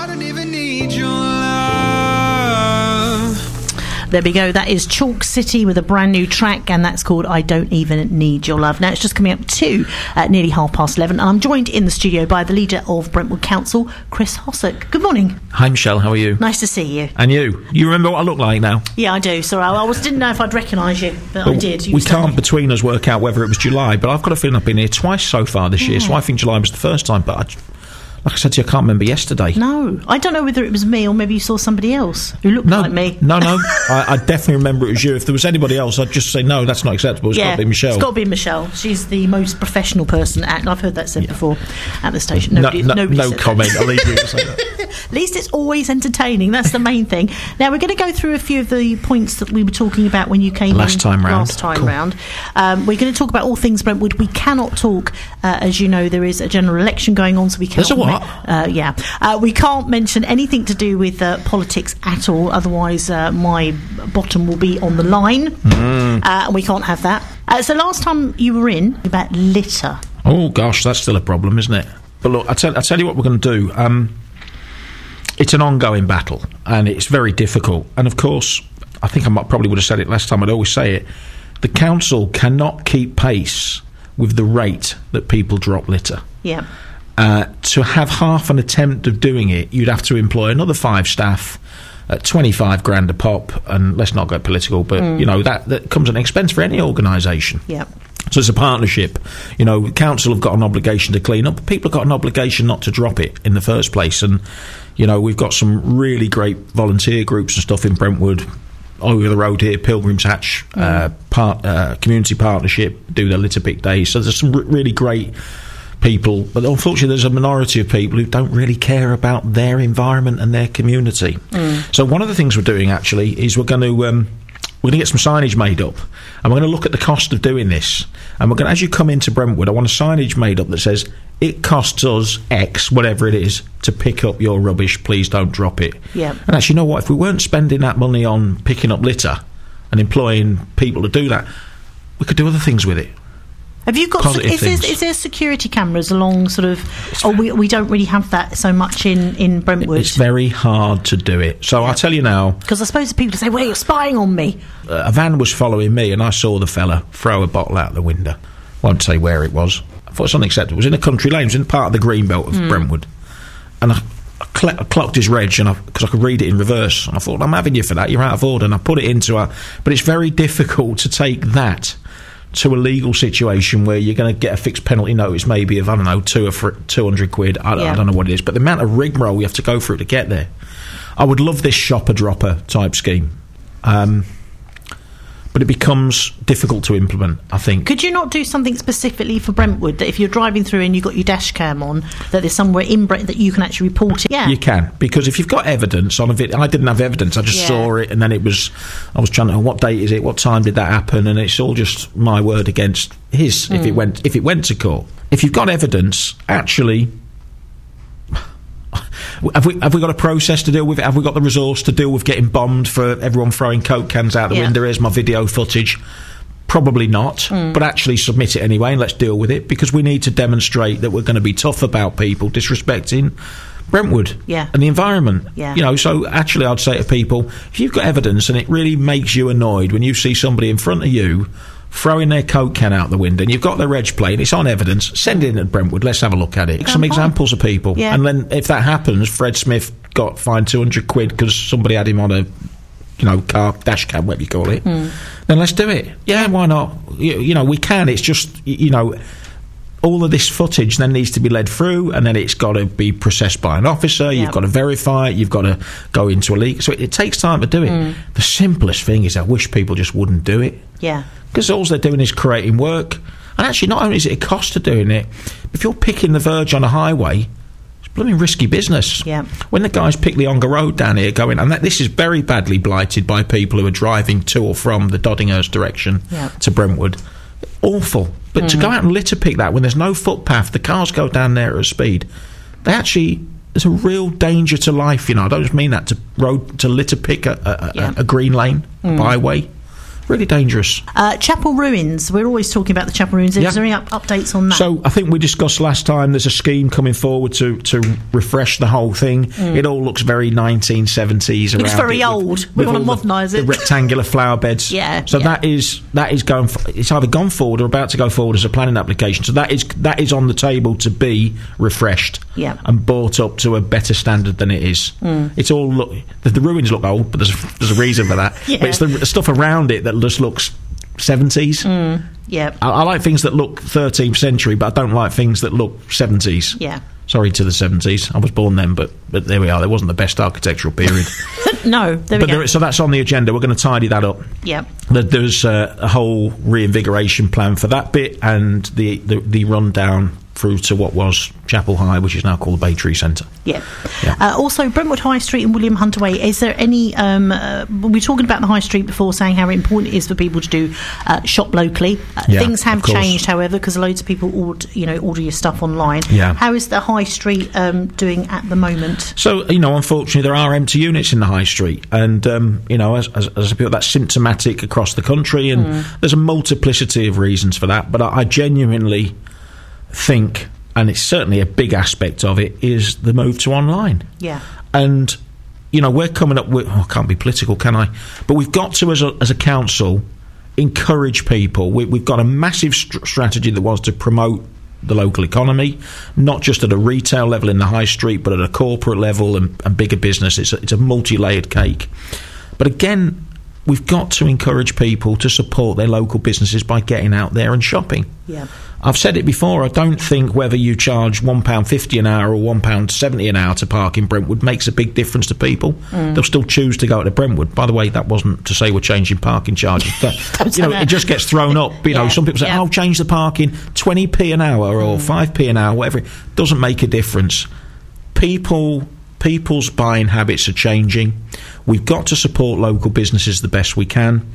I don't even need your love. There we go. That is Chalk City with a brand new track, and that's called I Don't Even Need Your Love. Now, it's just coming up to nearly 11:30, and I'm joined in the studio by the leader of Brentwood Council, Chris Hossack. Good morning. Hi, Michelle. How are you? Nice to see you. And you? You remember what I look like now? Yeah, I do. Sorry, I didn't know if I'd recognise you, but I did. We can't, between us, work out whether it was July, but I've got a feeling I've been here twice so far this year, so I think July was the first time, but like I said to you, I can't remember yesterday. No, I don't know whether it was me or maybe you saw somebody else who looked like me. No, I definitely remember it was you. If there was anybody else, I'd just say, no, that's not acceptable. It's got to be Michelle. It's got to be Michelle. She's the most professional person at, I've heard that said before at the station. No said comment. That. I'll leave you to say that. At least it's always entertaining. That's the main thing. Now, we're going to go through a few of the points that we were talking about when you came last time round. We're going to talk about all things Brentwood. We cannot talk, as you know, there is a general election going on, so we cannot... There's a what? We can't mention anything to do with politics at all, otherwise my bottom will be on the line, and we can't have that. So last time you were in, about litter. Oh gosh, that's still a problem, isn't it? But look, I tell you what we're going to do. It's an ongoing battle, and it's very difficult. And of course, I think I probably would have said it last time, I'd always say it, the council cannot keep pace with the rate that people drop litter. Yeah. To have half an attempt of doing it, you'd have to employ another 5 staff at 25 grand a pop, and let's not go political, but you know that comes at an expense for any organisation. Yeah. So it's a partnership. You know, the council have got an obligation to clean up, but people have got an obligation not to drop it in the first place. And you know, we've got some really great volunteer groups and stuff in Brentwood. Over the road here, Pilgrim's Hatch, Community Partnership do their litter pick days. So there's some really great people, but unfortunately there's a minority of people who don't really care about their environment and their community. So one of the things we're doing actually is we're going to get some signage made up, and we're going to look at the cost of doing this, and we're going to, as you come into Brentwood, I want a signage made up that says it costs us X, whatever it is, to pick up your rubbish, please don't drop it. Yeah. And actually, you know what, if we weren't spending that money on picking up litter and employing people to do that, we could do other things with it. Have you got? Is there security cameras along sort of? We don't really have that so much in Brentwood. It's very hard to do it. So I'll tell you now. Because I suppose people say, "Well, you're spying on me." A van was following me, and I saw the fella throw a bottle out the window. Won't say where it was. I thought it's unacceptable. It was in a country lane. It was in part of the green belt of Brentwood, and I clocked his reg, and because I could read it in reverse, and I thought, I'm having you for that. You're out of order, and I put it into her. But it's very difficult to take that to a legal situation where you're going to get a fixed penalty notice maybe of, I don't know, 200 quid. I don't know what it is, but the amount of rigmarole you have to go through to get there. I would love this shopper-dropper type scheme, but it becomes difficult to implement, I think. Could you not do something specifically for Brentwood, that if you're driving through and you've got your dash cam on, that there's somewhere in Brent that you can actually report it? Yeah, you can, because if you've got evidence on a video, I didn't have evidence, I just saw it, and then I was trying to, what date is it, what time did that happen, and it's all just my word against his if it went to court. If you've got evidence, actually, have we got a process to deal with it? Have we got the resource to deal with getting bombed for everyone throwing Coke cans out the window? Here's my video footage. Probably not, but actually submit it anyway and let's deal with it, because we need to demonstrate that we're going to be tough about people disrespecting Brentwood and the environment. You know, so actually I'd say to people, if you've got evidence and it really makes you annoyed when you see somebody in front of you throwing their Coke can out the window and you've got their reg plate, it's on evidence, send it in at Brentwood, let's have a look at it. Some examples of people. And then if that happens, Fred Smith got fined 200 quid because somebody had him on a, you know, car dash cam, whatever you call it, then let's do it. Yeah, why not? You know, we can. It's just, you know, all of this footage then needs to be led through, and then it's got to be processed by an officer. You've got to verify it. You've got to go into a leak. So it takes time to do it. The simplest thing is I wish people just wouldn't do it. Yeah. Because all they're doing is creating work. And actually, not only is it a cost to doing it, if you're picking the verge on a highway, it's blooming risky business. Yeah. When the guys pick the Ongar Road down here going, and this is very badly blighted by people who are driving to or from the Doddinghurst direction to Brentwood. Awful. But to go out and litter pick that when there's no footpath, the cars go down there at a speed, there's a real danger to life, you know. I don't just mean that to litter pick a green lane, a byway. really dangerous. Chapel Ruins. We're always talking about the Chapel Ruins. Is there any updates on that? So I think we discussed last time there's a scheme coming forward to refresh the whole thing. It all looks very 1970s. Looks very old. We want to modernise it. The rectangular flower beds. So that is going. It's either gone forward or about to go forward as a planning application. So that is on the table to be refreshed and brought up to a better standard than it is. It's all the ruins look old, but there's a reason for that. But it's the stuff around it that just looks 70s. I like things that look 13th century, but I don't like things that look 70s. Sorry to the 70s. I was born then, but there we are. There wasn't the best architectural period. No, there we go. So that's on the agenda. We're going to tidy that up. There's a whole reinvigoration plan for that bit, and the rundown through to what was Chapel High, which is now called the Bay Tree Centre. Also, Brentwood High Street and William Hunter Way. Is there any... we were talking about the High Street before, saying how important it is for people to do shop locally. Things have changed, however, because loads of people order your stuff online. How is the High Street doing at the moment? So, unfortunately, there are empty units in the High Street, and, as I feel, that's symptomatic across the country, and there's a multiplicity of reasons for that, but I genuinely think, and it's certainly a big aspect of it, is the move to online. And we're coming up with, I can't be political, can I? But we've got to, as a council, encourage people. We've got a massive strategy that was to promote the local economy, not just at a retail level in the high street, but at a corporate level and bigger business. It's a multi-layered cake. But again, we've got to encourage people to support their local businesses by getting out there and shopping. I've said it before, I don't think whether you charge £1.50 an hour or £1.70 an hour to park in Brentwood makes a big difference to people. They'll still choose to go to Brentwood. By the way, that wasn't to say we're changing parking charges. It just gets thrown up. Some people say, I'll change the parking 20p an hour or 5p an hour, whatever. It doesn't make a difference. People's buying habits are changing. We've got to support local businesses the best we can.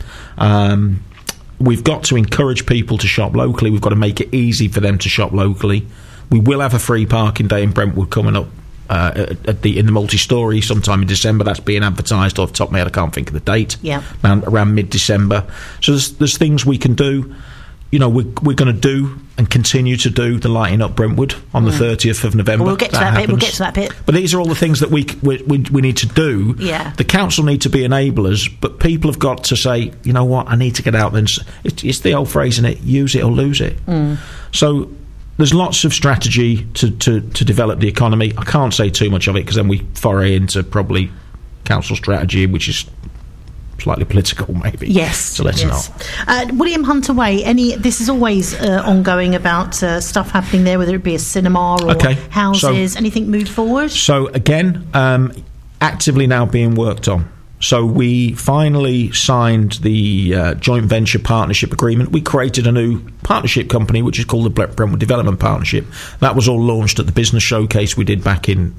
We've got to encourage people to shop locally. We've got to make it easy for them to shop locally. We will have a free parking day in Brentwood coming up in the multi-story sometime in December. That's being advertised off the top of my head. I can't think of the date. Around mid-December. So there's things we can do. We're going to do and continue to do the Lighting Up Brentwood on the 30th of November. We'll get to that bit. But these are all the things that we need to do. The council need to be enablers, but people have got to say, you know what, I need to get out there. It's the old phrase, isn't it? Use it or lose it. So there's lots of strategy to develop the economy. I can't say too much of it because then we foray into probably council strategy, which is slightly political, maybe. So let's not. William Hunter Way. This is always ongoing about stuff happening there, whether it be a cinema or houses. Anything moved forward? So again, actively now being worked on. So we finally signed the joint venture partnership agreement. We created a new partnership company, which is called the Brentwood Development Partnership. That was all launched at the business showcase we did back in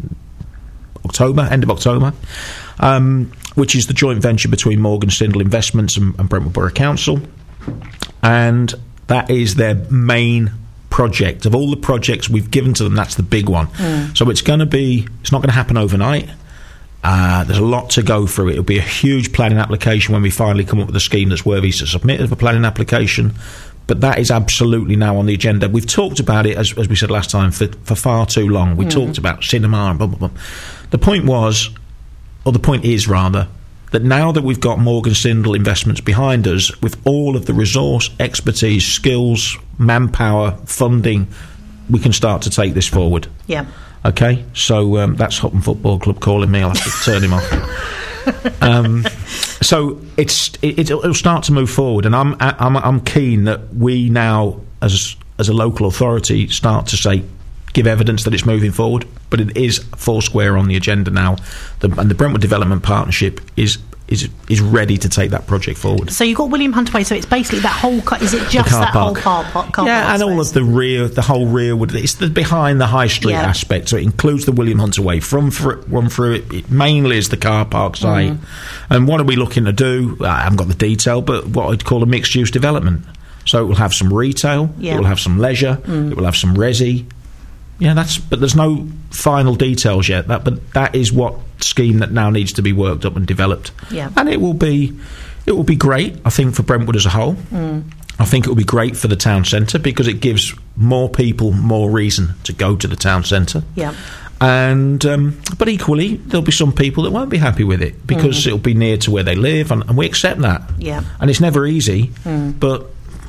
end of October. Which is the joint venture between Morgan Stindle Investments and Brentwood Borough Council. And that is their main project. Of all the projects we've given to them, that's the big one. So it's not going to happen overnight. There's a lot to go through. It'll be a huge planning application when we finally come up with a scheme that's worthy to submit as a planning application. But that is absolutely now on the agenda. We've talked about it, as we said last time, for far too long. We talked about cinema and blah, blah, blah. The point is, that now that we've got Morgan Stindle Investments behind us, with all of the resource, expertise, skills, manpower, funding, we can start to take this forward. Okay? So that's Hutton Football Club calling me. I'll have to turn him off. So it'll start to move forward, and I'm keen that we now, as a local authority, start to say, give evidence that it's moving forward. But it is foursquare on the agenda now, and the Brentwood Development Partnership is ready to take that project forward. So you've got William Hunter Way, so it's basically that whole is it just that whole car park? And all of the whole rear wood. It's the behind the high street aspect, so it includes the William Hunter Way run through it. It mainly is the car park site. And what are we looking to do? I haven't got the detail, but what I'd call a mixed use development. So it will have some retail, it will have some leisure, it will have some resi. But there's no final details yet. But that is what scheme that now needs to be worked up and developed. And it will be It will be great, I think, for Brentwood as a whole. I think it will be great for the town centre because it gives more people more reason to go to the town centre. Yeah. And but equally, there'll be some people that won't be happy with it because it'll be near to where they live, and we accept that. Yeah. And it's never easy, but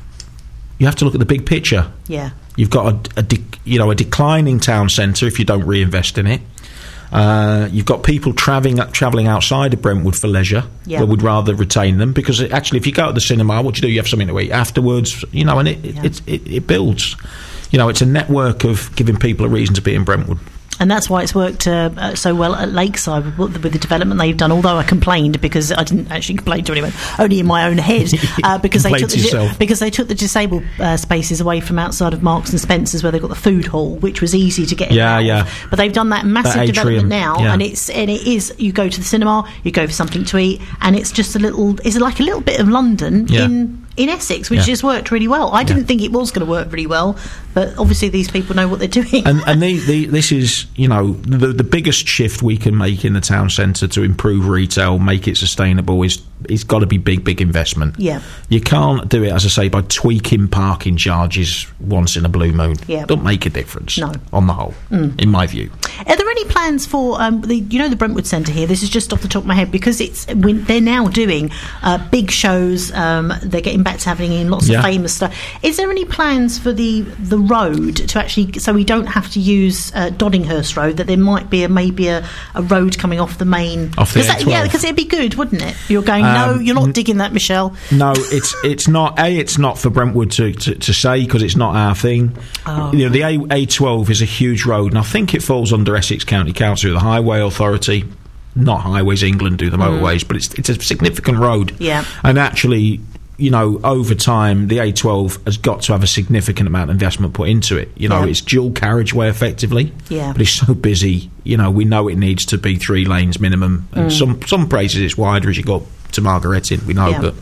you have to look at the big picture. Yeah. You've got a declining town centre if you don't reinvest in it. You've got people travelling outside of Brentwood for leisure. Yeah. Well, we'd rather retain them because actually, if you go to the cinema, what do? You have something to eat afterwards. And it builds. It's a network of giving people a reason to be in Brentwood. And that's why it's worked so well at Lakeside with the development they've done. Although I complained because I didn't actually complain to anyone, only in my own head, because they took the disabled spaces away from outside of Marks and Spencer's where they've got the food hall, which was easy to get in. Yeah. But they've done that massive development now, yeah. and it is you go to the cinema, you go for something to eat, and it's just it's like a little bit of London in Essex, which just worked really well. I didn't think it was going to work really well, but obviously these people know what they're doing. And this is, the biggest shift we can make in the town centre to improve retail, make it sustainable, it's got to be big investment. Yeah. You can't do it, as I say, by tweaking parking charges once in a blue moon. Yeah. Don't make a difference. No. On the whole, in my view. Are there any plans for the Brentwood Centre here? This is just off the top of my head because they're now doing big shows. They're getting back to having in lots of famous stuff. Is there any plans for the road to actually, so we don't have to use Doddinghurst Road, that there might be maybe a road coming off the main, off the A12? Yeah, because it'd be good, wouldn't it? You're going, no, you're not digging that, Michelle. No, it's not. It's not for Brentwood to say because it's not our thing. Oh. The A12 is a huge road, and I think it falls under Essex County Council, the Highway Authority. Not Highways England do the motorways, but it's a significant road. Yeah. And actually, over time, the A12 has got to have a significant amount of investment put into it. It's dual carriageway effectively. Yeah. But it's so busy. We know it needs to be 3 lanes minimum, and some places it's wider as you go to Margaretting. We know, but.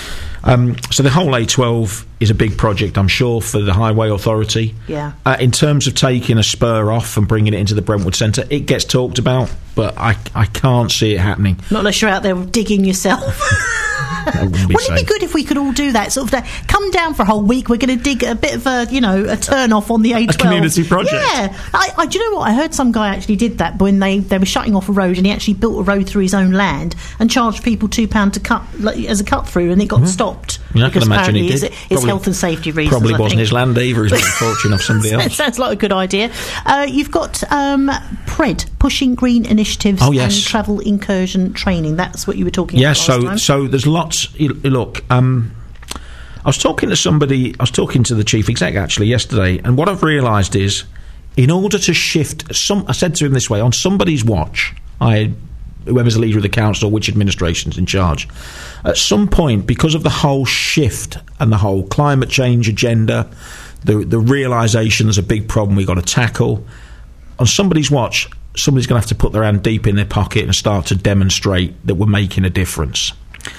So the whole A12 is a big project, I'm sure, for the Highway Authority. Yeah. In terms of taking a spur off and bringing it into the Brentwood Centre, it gets talked about, but I can't see it happening. Not unless you're out there digging yourself. Wouldn't it be good if we could all do that? Sort of come down for a whole week. We're going to dig a bit of a turn off on the A12. A community project. Yeah. Do you know what? I heard some guy actually did that when they were shutting off a road, and he actually built a road through his own land and charged people £2 to cut as a cut through, and it got stopped. Yeah, I can imagine he did. It's health and safety reasons. Probably wasn't his land either. He's made a fortune off somebody else. Sounds like a good idea. You've got PRED, Pushing Green Initiatives and Travel Incursion Training. That's what you were talking about last time. So there's lots. Look, I was talking to somebody. I was talking to the chief exec actually yesterday, and what I've realised is, in order to shift I said to him this way: on somebody's watch, whoever's the leader of the council, which administration's in charge, at some point, because of the whole shift and the whole climate change agenda, the realisation there's a big problem we've got to tackle, on somebody's watch, somebody's going to have to put their hand deep in their pocket and start to demonstrate that we're making a difference.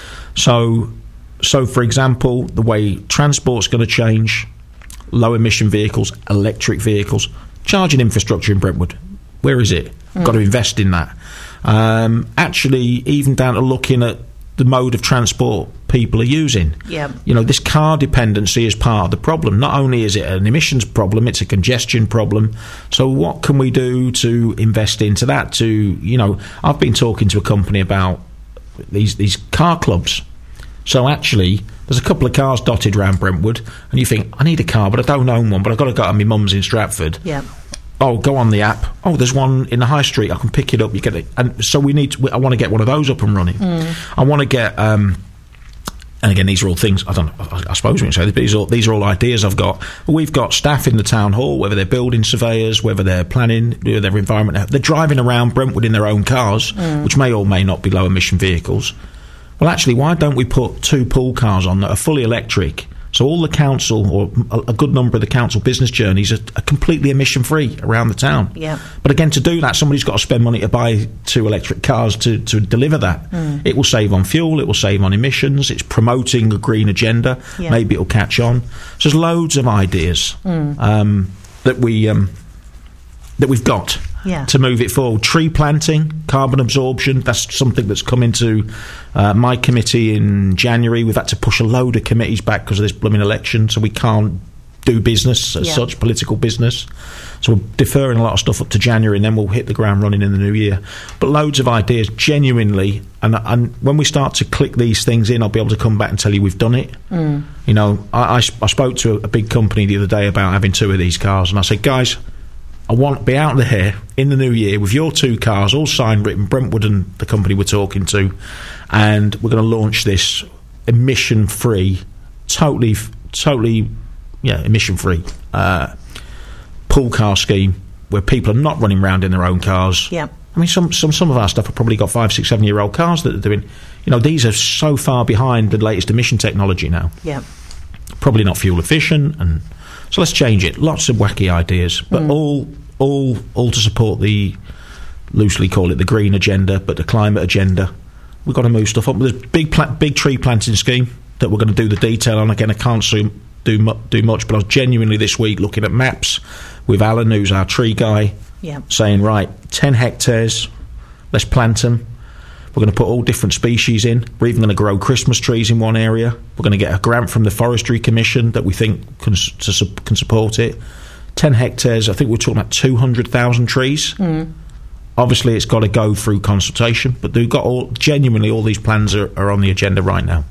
So for example, the way transport's going to change, low emission vehicles, electric vehicles, charging infrastructure in Brentwood, where is it? Got to invest in that. Actually, even down to looking at the mode of transport people are using. Yeah. This car dependency is part of the problem. Not only is it an emissions problem, it's a congestion problem. So what can we do to invest into that? I've been talking to a company about these car clubs. So actually, there's a couple of cars dotted around Brentwood, and you think, I need a car, but I don't own one, but I've got to go to my mum's in Stratford. Yeah. Oh, go on the app. Oh, there's one in the high street. I can pick it up. You get it. And so I want to get one of those up and running. I want to get. And again, these are all things. I don't know. I suppose we can say this, but these are all ideas I've got. We've got staff in the town hall, whether they're building surveyors, whether they're planning their environment. They're driving around Brentwood in their own cars, which may or may not be low emission vehicles. Well, actually, why don't we put 2 pool cars on that are fully electric? So all the council, or a good number of the council business journeys, are completely emission-free around the town. Yeah. But again, to do that, somebody's got to spend money to buy 2 electric cars to deliver that. It will save on fuel, it will save on emissions, it's promoting a green agenda, maybe it'll catch on. So there's loads of ideas that we've got. to move it forward. Tree planting, carbon absorption, that's something that's come into my committee in January. We've had to push a load of committees back because of this blooming election, so we can't do business as such, political business. So we're deferring a lot of stuff up to January, and then we'll hit the ground running in the new year. But loads of ideas, genuinely, and when we start to click these things in, I'll be able to come back and tell you we've done it. You know, I spoke to a big company the other day about having 2 of these cars, and I said, guys, I want to be out there in the new year with your 2 cars, all signed, written, Brentwood and the company we're talking to, and we're going to launch this emission-free, totally emission-free pool car scheme where people are not running around in their own cars. Yeah. I mean, some of our stuff have probably got 5, 6, 7-year-old cars that are doing. You know, these are so far behind the latest emission technology now. Yeah. Probably not fuel efficient, and so let's change it. Lots of wacky ideas, but all to support the, loosely call it the green agenda, but the climate agenda. We've got to move stuff up. There's big tree planting scheme that we're going to do the detail on. Again, I can't do much, but I was genuinely this week looking at maps with Alan, who's our tree guy, saying, right, 10 hectares, let's plant them. We're going to put all different species in. We're even going to grow Christmas trees in one area. We're going to get a grant from the Forestry Commission that we think can support it. 10 hectares, I think we're talking about 200,000 trees. Obviously, it's got to go through consultation, but they've got all these plans are on the agenda right now.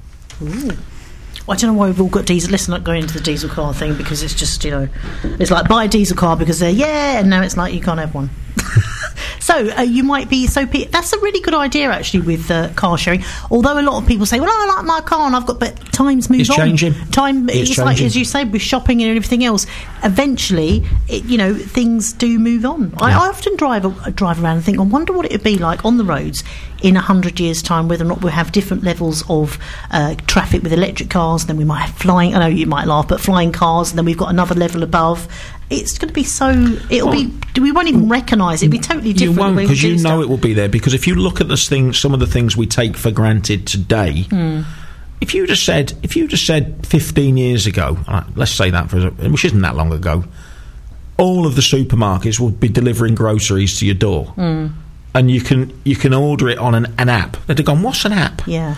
I don't know why we've all got diesel. Let's not go into the diesel car thing, because it's just, you know, it's like buy a diesel car because they're, and now it's like you can't have one. So you might be, that's a really good idea actually with car sharing. Although a lot of people say, well, I like my car and I've got, but times move on. It's changing. It's changing. Like, as you say, with shopping and everything else, eventually, things do move on. I often drive around and think, I wonder what it would be like on the roads in 100 years' time, whether or not we'll have different levels of traffic with electric cars, and then we might have flying, I know you might laugh, but flying cars, and then we've got another level above. It's going to be we won't even recognise it. It'll be totally different. You won't, because you know it will be there. Because if you look at some of the things we take for granted today, if you just said 15 years ago, let's say that, which isn't that long ago, all of the supermarkets would be delivering groceries to your door. And you can order it on an app. They'd have gone, what's an app? Yeah.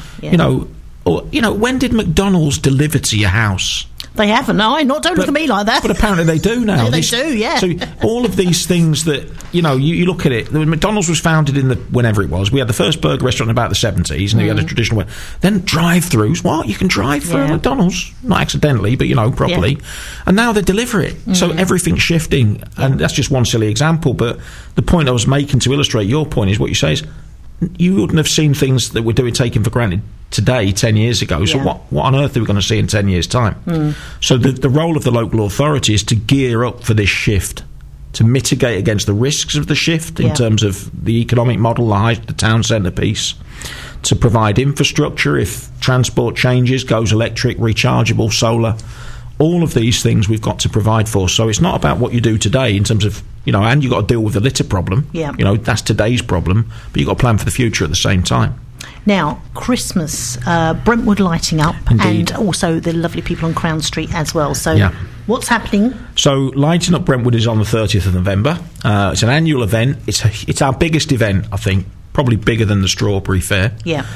When did McDonald's deliver to your house? They haven't. No, don't look at me like that. But apparently they do now. They do, yeah. So all of these things that, you look at it. McDonald's was founded in whenever it was. We had the first burger restaurant in about the 70s, and we had a traditional way. Then drive-thrus. What? You can drive through McDonald's? Not accidentally, but, properly. Yeah. And now they deliver it. So everything's shifting. And that's just one silly example. But the point I was making to illustrate your point is what you say is, you wouldn't have seen things that we're taken for granted today 10 years ago. So what on earth are we going to see in 10 years' time? So the role of the local authority is to gear up for this shift, to mitigate against the risks of the shift in terms of the economic model, the town centre piece, to provide infrastructure if transport changes, goes electric, rechargeable, solar. All of these things we've got to provide for. So it's not about what you do today in terms of, and you've got to deal with the litter problem. Yeah. That's today's problem, but you've got to plan for the future at the same time. Now, Christmas, Brentwood lighting up. Indeed. And also the lovely people on Crown Street as well. So what's happening? So Lighting Up Brentwood is on the 30th of November. It's an annual event. It's our biggest event, I think, probably bigger than the Strawberry Fair. Yeah.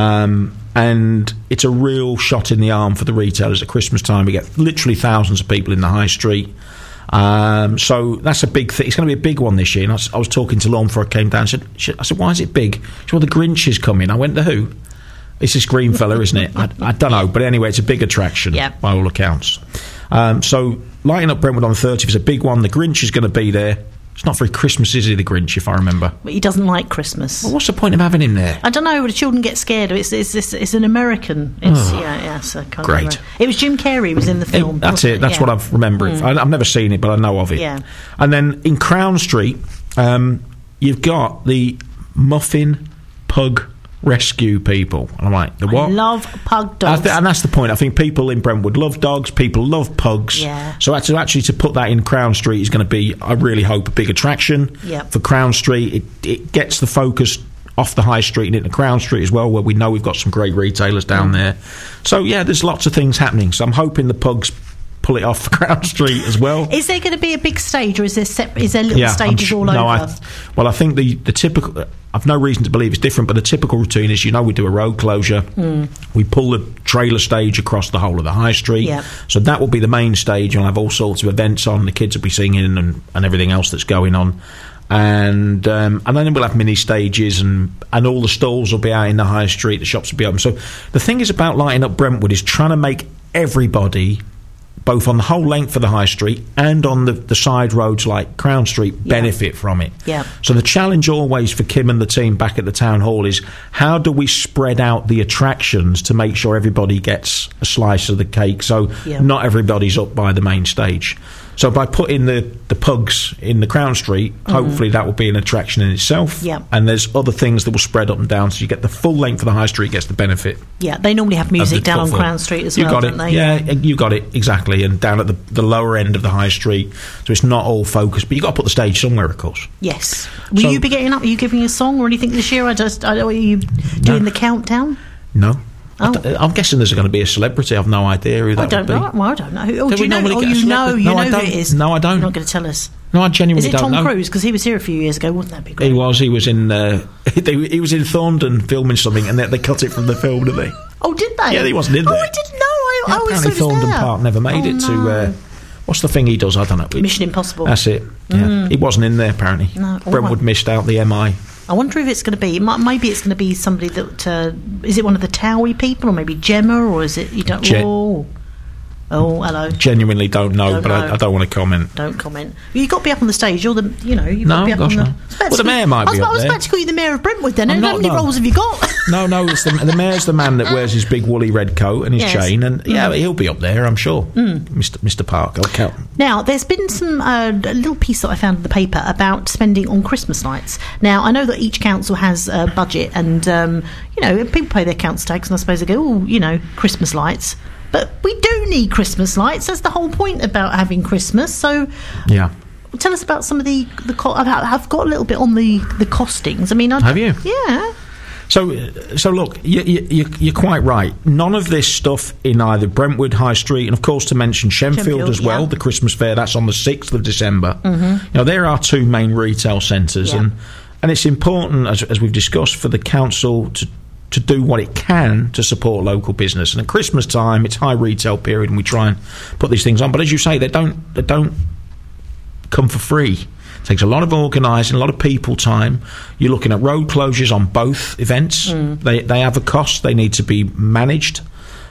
And it's a real shot in the arm for the retailers at Christmas time. We get literally thousands of people in the high street. So that's a big thing. It's going to be a big one this year. And I was talking to Lauren before I came down. I said, why is it big? She said, well, the Grinch is coming. I went, the who? It's this green fella, isn't it? I don't know. But anyway, it's a big attraction by all accounts. So Lighting Up Brentwood on the 30th is a big one. The Grinch is going to be there. It's not very Christmas, is he, the Grinch, if I remember? But he doesn't like Christmas. Well, what's the point of having him there? I don't know. The children get scared. It's an American. So great. Remember. It was Jim Carrey was in the film. That's it. That's what I've remembered. I've never seen it, but I know of it. Yeah. And then in Crown Street, you've got the Muffin Pug Rescue people. And I'm like, the what? I love pug dogs. And that's the point. I think people in Brentwood love dogs. People love pugs. Yeah. So to put that in Crown Street is going to be, I really hope, a big attraction for Crown Street. It gets the focus off the high street and into Crown Street as well, where we know we've got some great retailers down there. So, there's lots of things happening. So I'm hoping the pugs pull it off Crown Street as well. Is there going to be a big stage, or is there little stages all over? I think the typical. I've no reason to believe it's different, but the typical routine is, we do a road closure. We pull the trailer stage across the whole of the high street. Yep. So that will be the main stage. You'll have all sorts of events on. The kids will be singing and everything else that's going on. And then we'll have mini stages and all the stalls will be out in the high street. The shops will be open. So the thing is about lighting up Brentwood is trying to make everybody, both on the whole length of the high street and on the side roads like Crown Street, benefit from it. Yeah. So the challenge always for Kim and the team back at the town hall is, how do we spread out the attractions to make sure everybody gets a slice of the cake, so not everybody's up by the main stage. So by putting the pugs in the Crown Street, hopefully that will be an attraction in itself. Yeah. And there's other things that will spread up and down, so you get the full length of the high street gets the benefit. Yeah, they normally have music down on Crown Street as well, don't they? Yeah, you got it, exactly. And down at the lower end of the high street, so it's not all focused, but you've got to put the stage somewhere, of course. Yes. Will you be getting up? Are you giving a song or anything this year? Are you doing the countdown? No. I'm guessing there's going to be a celebrity. I've no idea who that would be. Well, I don't know. Do you know who it is? No, I don't. You're not going to tell us. No, I genuinely don't know. Is it Tom Cruise? Because he was here a few years ago. Wouldn't that be great? He was. He was in. He was in Thorndon filming something, and they cut it from the film, didn't they? Oh, did they? Yeah, he wasn't in there. Oh, I didn't know. I always thought he was Thorndon there. Park never made it to. What's the thing he does? I don't know. Mission Impossible. That's it. Yeah, he wasn't in there apparently. No, Brentwood missed out the MI. I wonder if it's going to be. Maybe it's going to be somebody that. Is it one of the Towie people, or maybe Gemma, or is it? You don't. Oh, hello. Genuinely don't know, but I don't want to comment. Don't comment. You've got to be up on the stage. You've got to be up on the. Well, the mayor might be up there. I was about to call you the mayor of Brentwood then. How many roles have you got? No, it's the mayor's the man that wears his big woolly red coat and his chain, and he'll be up there, I'm sure. Mr. Park, I'll count. Now, there's been some a little piece that I found in the paper about spending on Christmas lights. Now, I know that each council has a budget, and people pay their council tax, and I suppose they go, Christmas lights. But we do need Christmas lights. That's the whole point about having Christmas. So, tell us about some of the I've got a little bit on the costings. I mean, have you? Yeah. So look, you're quite right. None of this stuff in either Brentwood High Street, and of course to mention Shenfield as well. The Christmas fair, that's on the 6th of December. There are two main retail centres, and it's important, as we've discussed, for the council to do what it can to support local business. And at Christmas time, it's high retail period, and we try and put these things on. But as you say, they don't come for free. It takes a lot of organising, a lot of people time. You're looking at road closures on both events. They have a cost. They need to be managed.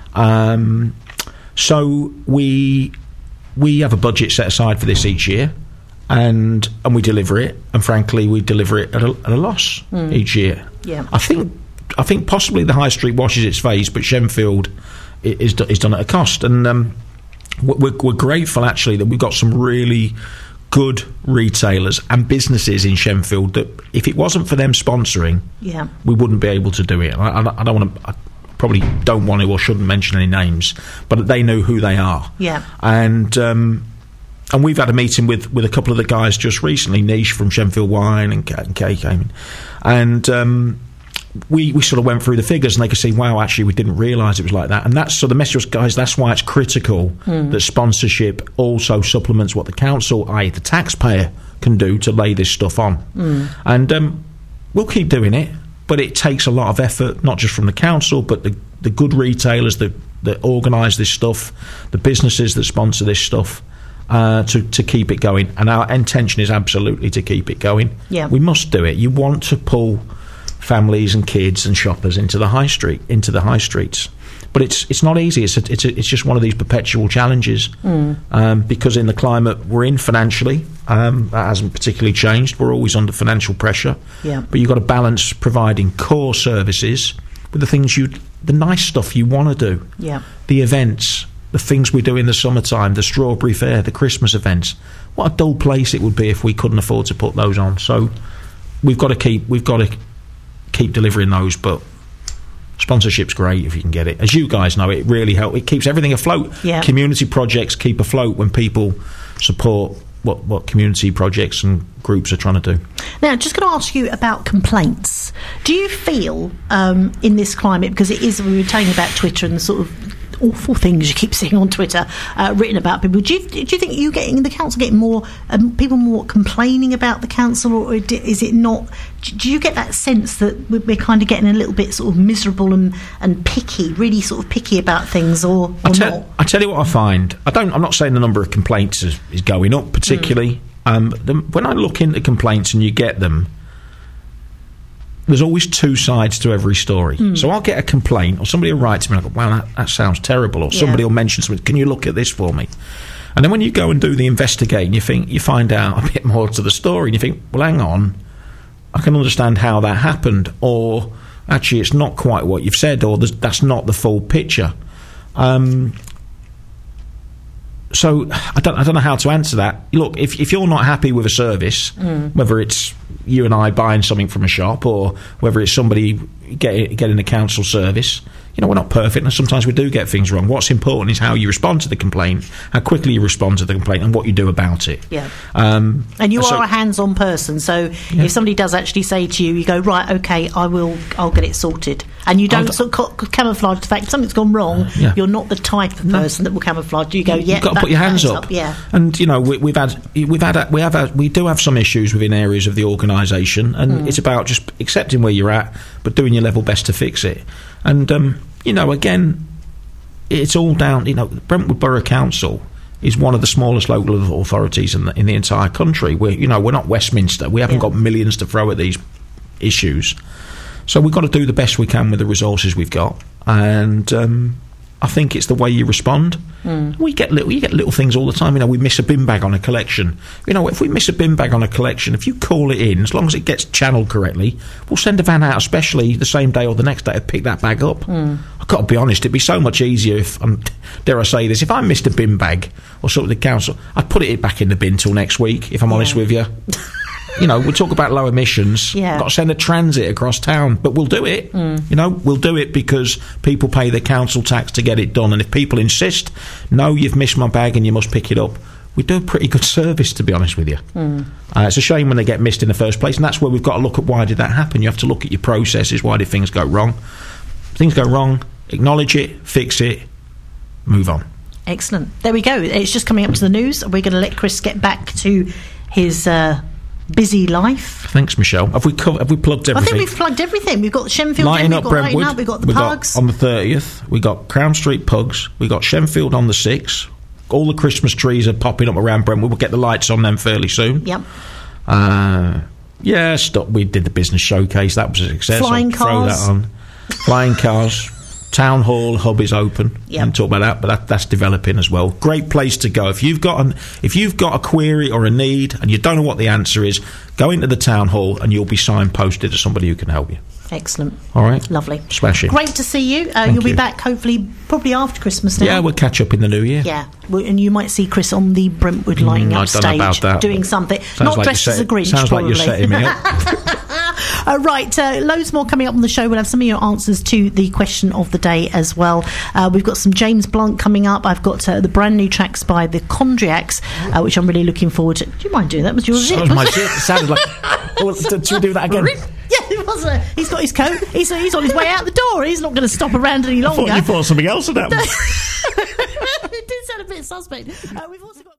So we have a budget set aside for this each year, and we deliver it. And frankly, we deliver it at a loss each year. Yeah. I think possibly the high street washes its face, but Shenfield is done at a cost. And we're grateful, actually, that we've got some really good retailers and businesses in Shenfield that, if it wasn't for them sponsoring, we wouldn't be able to do it. I don't want to... I probably don't want to or shouldn't mention any names, but they know who they are. Yeah. And we've had a meeting with a couple of the guys just recently, Niche from Shenfield Wine and Kay came in. And... We sort of went through the figures, and they could see, wow, actually we didn't realise it was like that. And that's, so the message was, guys, that's why it's critical that sponsorship also supplements what the council, i.e. the taxpayer, can do to lay this stuff on. And we'll keep doing it, but it takes a lot of effort, not just from the council, but the good retailers that organise this stuff, the businesses that sponsor this stuff, to keep it going. And our intention is absolutely to keep it going. We must do it. You want to pull families and kids and shoppers into the high streets, but it's not easy. It's just one of these perpetual challenges, because in the climate we're in financially, that hasn't particularly changed. We're always under financial pressure, but you've got to balance providing core services with the things the nice stuff you want to do, the events, the things we do in the summertime, the Strawberry Fair, the Christmas events. What a dull place it would be if we couldn't afford to put those on. So we've got to keep delivering those, but sponsorship's great if you can get it. As you guys know, it really helps. It keeps everything afloat. Community projects keep afloat when people support what community projects and groups are trying to do. Now, just going to ask you about complaints. Do you feel in this climate, because we were talking about Twitter and sort of awful things you keep seeing on Twitter written about people. Do you think the council getting more people more complaining about the council, or is it not? Do you get that sense that we're kind of getting a little bit sort of miserable and picky, really sort of picky about things, or not? I tell you what I find. I'm not saying the number of complaints is going up particularly. When I look into complaints and you get them, there's always two sides to every story. So I'll get a complaint, or somebody will write to me and I go, wow, that sounds terrible, or somebody will mention something, can you look at this for me? And then when you go and do the investigating, you find out a bit more to the story, and you think, well, hang on, I can understand how that happened, or actually it's not quite what you've said, or that's not the full picture. So I don't know how to answer that. Look, if you're not happy with a service, whether it's you and I buying something from a shop, or whether it's somebody getting a council service, we're not perfect, and sometimes we do get things wrong. What's important is how you respond to the complaint, how quickly you respond to the complaint, and what you do about it. Yeah. And you are a hands-on person, so if somebody does actually say to you, you go, right, okay, I'll get it sorted. And you don't sort of camouflage the fact something's gone wrong. You're not the type of person that will camouflage. You go, you've got to put your hands up. Yeah. And we do have some issues within areas of the organisation, and it's about just accepting where you're at, but doing your level best to fix it. And again, it's all down. Brentwood Borough Council is one of the smallest local authorities in the entire country. We're not Westminster. We haven't got millions to throw at these issues. So we've got to do the best we can with the resources we've got, and I think it's the way you respond. You get little things all the time. We miss a bin bag on a collection. If we miss a bin bag on a collection, if you call it in, as long as it gets channeled correctly, we'll send a van out, especially the same day or the next day, to pick that bag up. I've got to be honest, it'd be so much easier if, dare I say this, if I missed a bin bag or something with the council, I'd put it back in the bin till next week, if I'm honest with you. We talk about low emissions. We've got to send a transit across town, but we'll do it. We'll do it because people pay their council tax to get it done. And if people insist, no, you've missed my bag and you must pick it up, we do a pretty good service, to be honest with you. It's a shame when they get missed in the first place, and that's where we've got to look at why did that happen. You have to look at your processes. Why did things go wrong? Things go wrong, acknowledge it, fix it, move on. Excellent. There we go. It's just coming up to the news. We're going to let Chris get back to his busy life. Thanks, Michelle. Have we plugged everything? I think we've plugged everything. We've got Shenfield, Lighting Up Brentwood. We've got the Pugs. On the 30th, we got Crown Street Pugs. We got Shenfield on the 6th. All the Christmas trees are popping up around Brentwood. We'll get the lights on them fairly soon. Yep. We did the business showcase. That was a success. Flying cars. Throw that on. Flying cars. Town Hall hub is open. And talk about that, but that's developing as well. Great place to go if you've got a query or a need and you don't know what the answer is. Go into the Town Hall and you'll be signposted to somebody who can help you. Excellent. All right. Lovely. Smashing. Great to see you. You'll be back hopefully probably after Christmas now. Yeah, we'll catch up in the new year. Yeah, and you might see Chris on the Brentwood Lighting Up stage, about that, doing something. Not like dressed as a Grinch. Sounds probably. like you're setting me up. Right, loads more coming up on the show. We'll have some of your answers to the question of the day as well. We've got some James Blunt coming up. I've got the brand new tracks by the Chondriacs, which I'm really looking forward to. Do you mind doing that? Was yours? That was my zip. It sounded like... should we do that again? Yeah, it was. He's got his coat. He's on his way out the door. He's not going to stop around any longer. I thought you thought something else had happened. It did sound a bit suspect. We've also got...